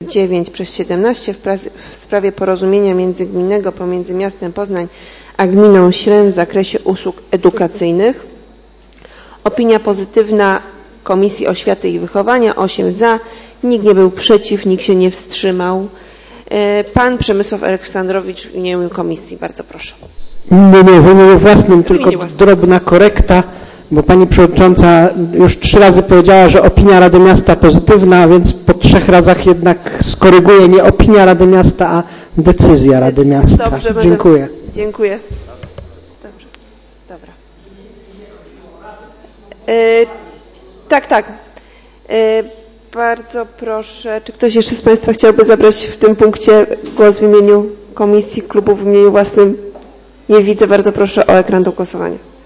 9/17 w sprawie porozumienia międzygminnego pomiędzy miastem Poznań a gminą Śrem w zakresie usług edukacyjnych. Opinia pozytywna Komisji Oświaty i Wychowania, 8 za, nikt nie był przeciw, nikt się nie wstrzymał. Pan Przemysław Aleksandrowicz w imieniu komisji, bardzo proszę. Nie, w imieniu własnym, tylko drobna korekta, bo pani przewodnicząca już 3 razy powiedziała, że opinia Rady Miasta pozytywna, więc po 3 razach jednak skoryguję nie opinia Rady Miasta, a decyzja Rady Miasta. Dobrze, dziękuję. Dziękuję. Dobrze, dobra. Tak. Bardzo proszę, czy ktoś jeszcze z Państwa chciałby zabrać w tym punkcie głos w imieniu komisji, klubu w imieniu własnym? Nie widzę, bardzo proszę o ekran do głosowania.